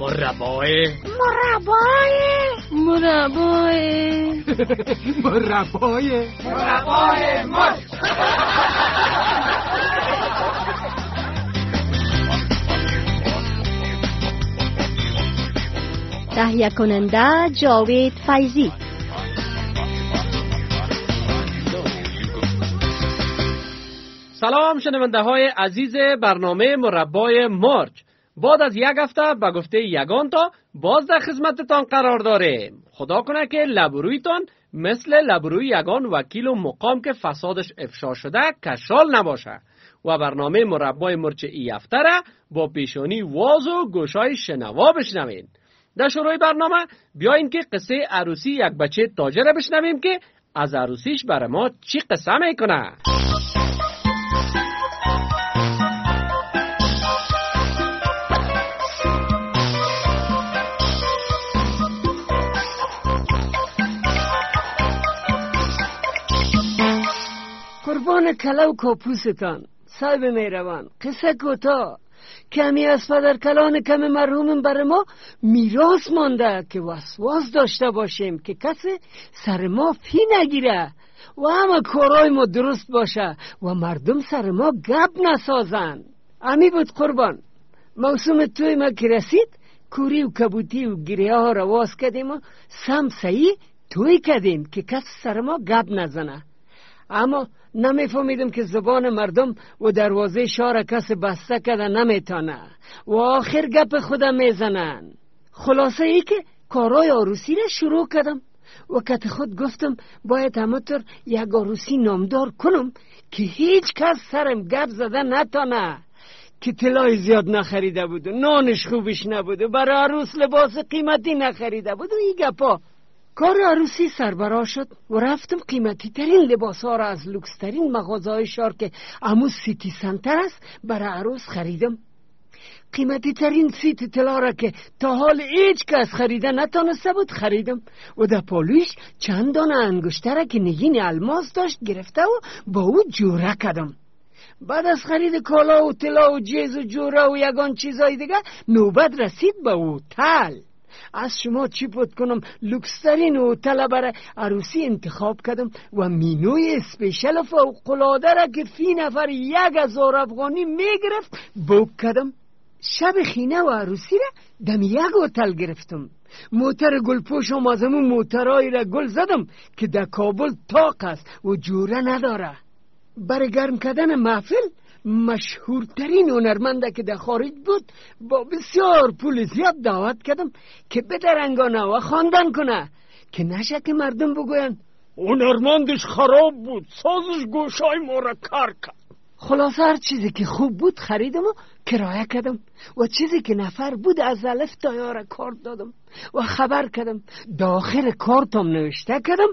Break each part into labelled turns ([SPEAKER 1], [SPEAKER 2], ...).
[SPEAKER 1] مربای مرچ.
[SPEAKER 2] تهیه کننده جاوید فیضی.
[SPEAKER 1] سلام شنونده های عزیز برنامه مربای مرچ. بعد از یک هفته به گفته یگان تا باز در خدمتتان قرار داریم. خدا کنه که لبرویتان مثل لبروی یگان وکیل و مقام که فسادش افشا شده کشال نباشه و برنامه مربای مرچ ای هفته را با پیشانی واز و گوشای شنوا بشنوین. در شروع برنامه بیاین که قصه عروسی یک بچه تاجر بشنویم که از عروسیش برای ما چی قصه میکنه.
[SPEAKER 3] قربان کلو کپوستان صاحب مهربان، قصه کوتاه. کمی از پدر کلان کمی مرحوم بر ما میراث مانده که وسواس داشته باشیم که کسی سر ما فی نگیره و همه کارای ما درست باشه و مردم سر ما گپ نسازن. امی بود قربان. موسم توی ما که رسید کوری و کبوتی و گریه ها را واز کردیم و سمسایی توی کردیم که کسی سر ما گپ نزنه. اما نمیفهمیدم که زبان مردم و دروازه شهر کسی بسته کرده نمیتانه و آخر گپ خودم میزنن. خلاصه ای که کارای عروسی را شروع کردم و کت خود گفتم باید همطور یک عروسی نامدار کنم که هیچ کس سرم گپ زده نتانه. که طلای زیاد نخریده بود و نانش خوبش نبود و برای عروس لباس قیمتی نخریده بود و این گپا. کار عروسی سربراه شد و رفتم قیمتی ترین لباس ها را از لوکس ترین مغازه شهر که امو سیتی سنتر است برای عروس خریدم. قیمتی ترین سیت طلا را که تا حال هیچ کس خریده نتانسته بود خریدم و در پالویش چند دانه انگشتر که نگین الماس داشت گرفته و با او جوره کردم. بعد از خرید کالا و طلا و جیز و جوره و یگان چیزای دیگه نوبت رسید به هتل. از شما چی بود کنم لوکسترین هتل برای عروسی انتخاب کردم و مینوی اسپیشل فوق‌العاده را که فی نفر 1000 افغانی میگرفت بوک کردم. شب خینه و عروسی را دم یک هتل گرفتم. موتر گلپوش هم از همون موترهایی را گل زدم که در کابل طاق است و جوره نداره. برای گرم کردن محفل مشهورترین هنرمنده که در خارج بود با بسیار پول زیاد دعوت کردم که بدرنگانه و خواندن کنه که نشه که مردم بگوین هنرمندش خراب بود، سازش گوشای ما را کار کرد. خلاصه هر چیزی که خوب بود خریدم و کرایه کردم و چیزی که نفر بود از الف تا یا را کارت دادم و خبر کردم. داخل کارتم نوشته کردم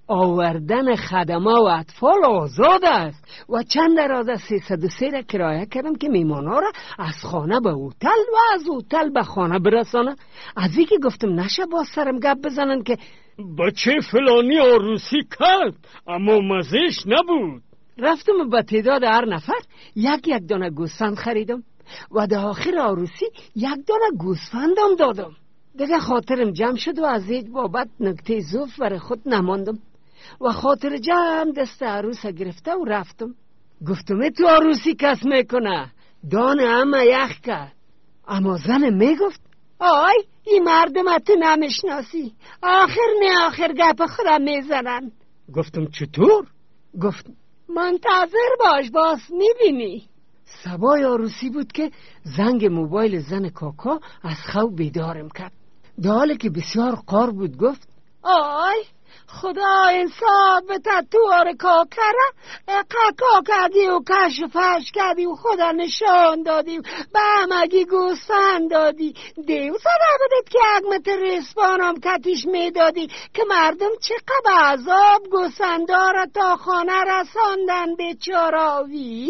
[SPEAKER 3] آوردن خدمه و اطفال آزاد است و چند درازه 303 را کرایه کردم که میمانا را از خانه به هتل و از هتل به خانه برسانه. از اینکه گفتم نشه با سرم گپ بزنن که بچه فلانی عروسی کرد اما مزهش نبود. رفتم به تعداد هر نفر یک دانه گوسفند خریدم و در آخر عروسی 1 دانه گوسفندم دادم. دیگه خاطرم جمع شد و از هیچ بابت نکته ضعف برای خود نماندم و خاطر جمع دست عروس گرفته و رفتم. گفتم تو عروسی کس میکنه دانه همه یخ کرد. اما زن میگفت آی این مردم تو نمیشناسی، آخر گپ خودم میزنن. گفتم چطور؟ گفت منتظر باش باز میبینی. صبای عروسی بود که زنگ موبایل زن کاکا از خواب بیدارم کرد. در حالی که بسیار قار بود گفت آی خدا انصاف بده تو کاکره قاکا کردی و کشفش کردی و خدا نشان دادی و به همگی گوسفند دادی. دیو زده بودید که 1 متر رسپانم کتیش میدادی که مردم چقدر عذاب گوسفندارا تا خانه رساندن بیچاراوی.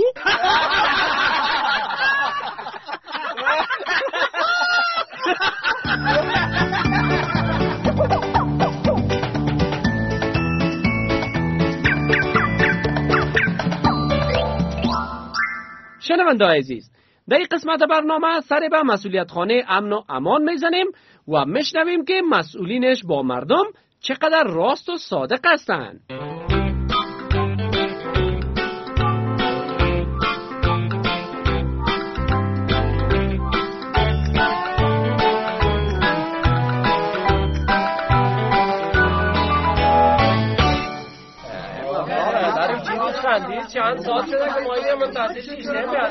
[SPEAKER 1] شنونده عزیز، در این قسمت برنامه سر به مسئولیت خانه امن و امان میزنیم و میشنویم که مسئولینش با مردم چقدر راست و صادق هستند.
[SPEAKER 4] چند ساعت شده که مایه منتظرش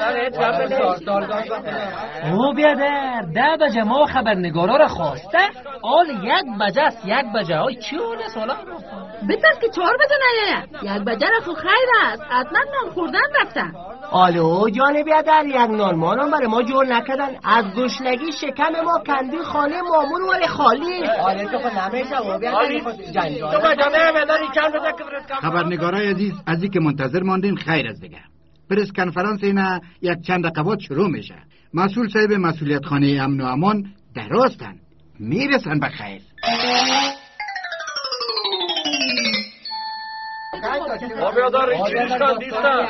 [SPEAKER 5] او بیادر 10 بجه ما خبرنگارا را خواسته آل 1 بجه است 1 بجه های چی اونه سالا
[SPEAKER 6] بپس که 4 بجه نیه 1 بجه را خو خیر است حتما نان خوردن رفتن.
[SPEAKER 7] آلو جان بیادر 1 نان مانم برای ما جور نکردن از گشنگی شکم ما کندی خانه مامون ولی خالی.
[SPEAKER 4] آلی تو خود نمیشه و بیادر تو بجانه بیادر این چند بده که برس
[SPEAKER 8] خبرنگارای عزیز از این که منتظر ماندین خیر از دیگه. پرس کنفرانس اینا یک چند دقیقات شروع میشه. مسئول صاحب مسئولیت خانه امن و امان دراستن میرسن به خیر.
[SPEAKER 4] بیادر این چیزش کن دیستن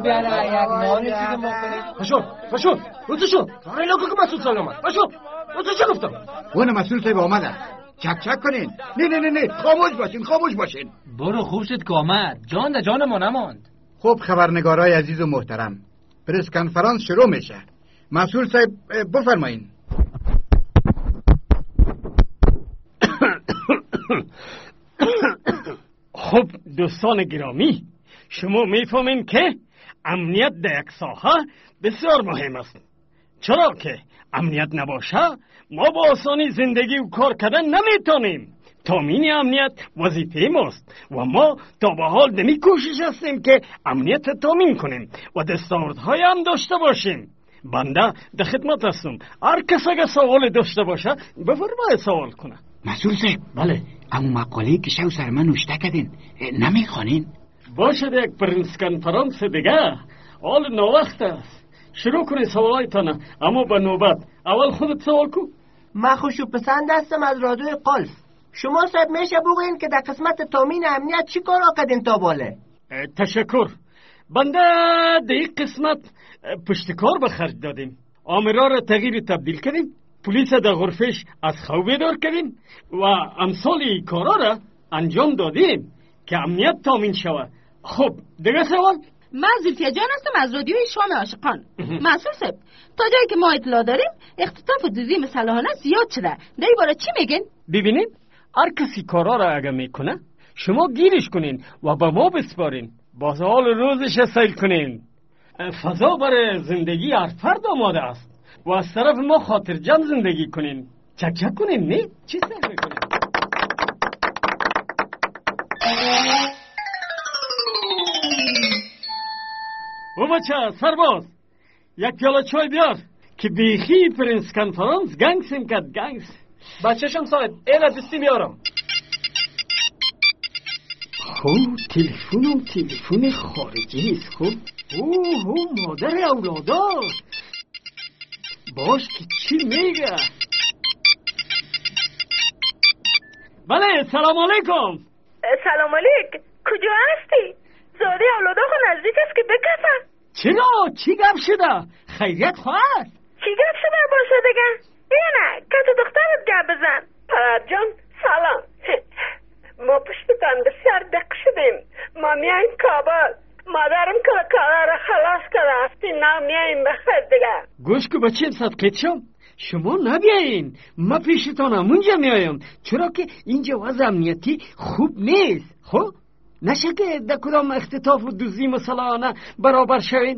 [SPEAKER 4] پشون روزشون ریلاکو که مسئول صاحب آمد پشون روزش چه گفتم
[SPEAKER 8] اون مسئول صاحب آمده چک کنین. نه خاموش باشین.
[SPEAKER 5] برو خوب شد که آمد جان ده جان ما نماند.
[SPEAKER 8] خب خبرنگارای عزیز و محترم پرس کنفرانس شروع میشه. مسئول صاحب بفرمایین.
[SPEAKER 9] خب دوستان گرامی شما میفهمین که امنیت در یک ساحه بسیار مهم است، چرا که امنیت نباشه ما با آسانی زندگی و کار کردن نمیتونیم. تامین امنیت وظیفه ماست و ما تا به حال دمی کوشش هستیم که امنیت تامین کنیم و دستاوردهای هم داشته باشیم. بنده در خدمت هستم، هر کس اگه سوال داشته باشه بفرمایید سوال کنه.
[SPEAKER 8] مسئول صاحب
[SPEAKER 9] بله
[SPEAKER 8] اما مقاله که شو سر من نوشته کردین نمیخوانین؟
[SPEAKER 9] باشد یک پرنس کنفرانس دیگه حال نووقت است. شروع کنید سوالایتان اما به نوبت. اول خودت سوال کن.
[SPEAKER 7] من خوشو پسند هستم از رادوی قلف. شما صاحب میشه بگوین که در قسمت تامین امنیت چی کار کردین تا باله؟
[SPEAKER 9] تشکر. بنده در این قسمت پشتکار به خرج دادیم. آمرا را تغییر تبدیل کردیم، پلیس در غرفش از خواب بیدار کردیم و امثال این کارا را انجام دادیم که امنیت تامین شود. خب دیگه سوال؟
[SPEAKER 6] من زلفیه جان هستم از رادیوی شام عاشقان. مسئول صاحب تا جایی که ما اطلاع داریم اختطاف و دزدی مسلحانه زیاد شده، در این باره چی میگین؟
[SPEAKER 9] ببینید هر کسی کارا را اگه میکنه شما گیرش کنین و به ما بسپارین، باز حال روزش سیل کنین. فضا برای زندگی هر فرد آماده است و از طرف ما خاطر جمع زندگی کنین. چک کنین نه؟ چی سر میکنین؟ او بچه سرباز یک پیاله چای بیار که بیخی پرنس کنفرانس گنگسیم کد گنگس.
[SPEAKER 4] بچه‌شم صاحب اینا دستی میارم.
[SPEAKER 9] خب تلفن خارجی است. خب اوه مادر اولادار باش که چی میگه. بله سلام علیکم.
[SPEAKER 10] سلام علیک. کجا هستی؟ زاده اولادا خو نزدیک است که بکفن.
[SPEAKER 9] چرا؟ چی گپ شده؟ خیریت خواهد؟
[SPEAKER 10] چی گپ شده باشه دیگه؟ نه که تو دخترت گپ بزن. پدر جان سلام. ما پشتتان بسیار دق شدیم. ما میاییم کابل. مادرم که کارا را خلاص کرده هفتی نه میاییم بخیر دیگه.
[SPEAKER 9] گوش که بچیم صدقیت شم شما نبیایین، ما پیشتان همونجا میایم، چرا که اینجا وضع امنیتی خوب نیست. خب نشه که در کدام اختطاف و دزدی مسلحانه برابر شوین.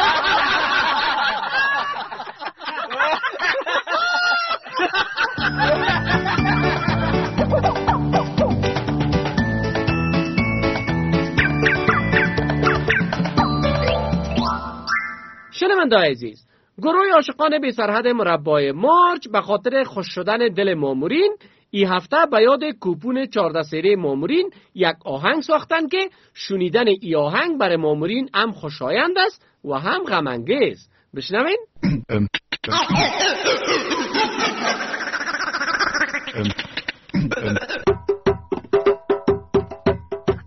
[SPEAKER 1] شنونده‌های عزیز، گروه عاشقان بی سرحد مربای مارچ به خاطر خوش شدن دل مامورین این هفته به یاد کوپون 14 سری مامورین یک آهنگ ساختن که شنیدن این آهنگ برای مامورین هم خوشایند است و هم غم انگیز. بشنوین؟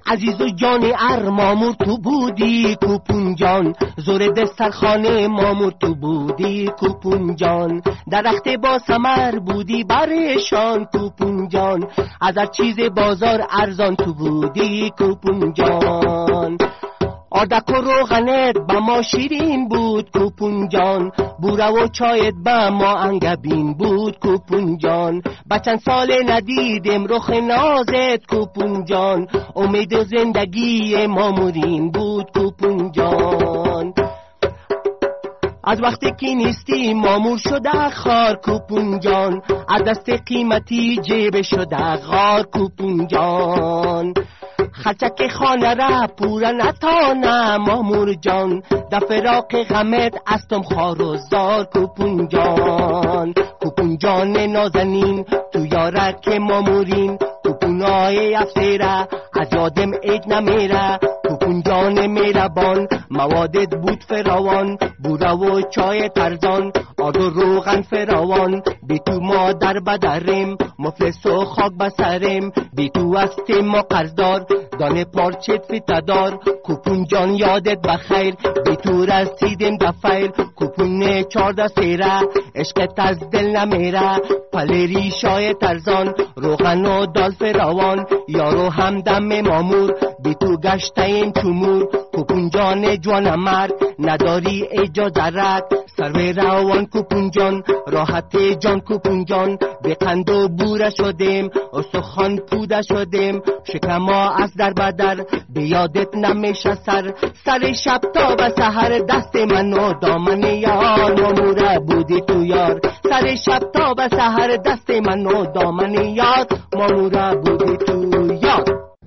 [SPEAKER 7] عزیز و جان مامور تو بودی کوپون جان، زور دسترخانه مامور تو بودی کوپون جان، درخت با ثمر بودی برشان کوپون جان، از هر چیز بازار ارزان تو بودی کوپون جان. آردک و روغنت با ما شیرین بود کوپون جان، بوره و چایت با ما انگبین بود کوپون جان، با چند سال ندیدم رخ نازت کوپون جان، امید و زندگی مامورین بود کوپون جان. از وقتی که نیستی مامور شده خار کوپون جان، از دست قیمتی جیب شده غار کوپون جان، خرچک خانه را پورا نتانه مامور جان، در فراق غمت استم خار و زار کوپون جان. کوپون جان نازنین تو یارک مامورین، کوپونای افسیره از یادم ایج نمیره، کوپون جان میربان موادت بود فراوان، بوره و چای ترزان آرد و روغن فراوان، بی تو ما در بدرم مفلس و خاک بسرم، بی تو هستیم ما قرضدار دانه پارچت فتدار، کوپون جان یادت بخیر بی تو رسیدیم دفیر، کوپون 14 سیره عشقت از دل نمیره، پلری شای ترزان روغن و دال فراوان، یارو همدم مامور بی تو گشته این چمور، کوپون جان جوان مرد نداری اجازه رد، سر روان کوپون جان راحت جان کوپون جان، به قند و بوره شدیم استخوان پوده شدیم، شکما از در بدر به یادت نمیشه سر شب تا به سحر دست من و دامن یار ماموره بودی تو یار، سر شب تا به سحر دست من و دامن یار ماموره بودی تو یار.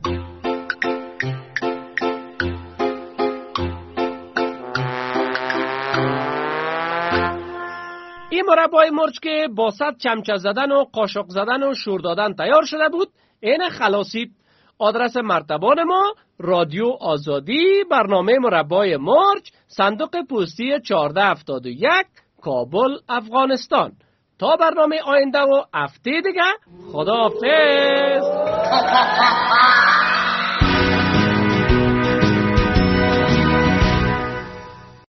[SPEAKER 1] این مربای مرچ که با 100 چمچه زدن و قاشق زدن و شور دادن تیار شده بود، این خلاصید. آدرس مرتبان ما رادیو آزادی، برنامه مربای مرچ، صندوق پستی 1471، کابل، افغانستان. تا برنامه آینده و هفته دیگه، خداحافظ.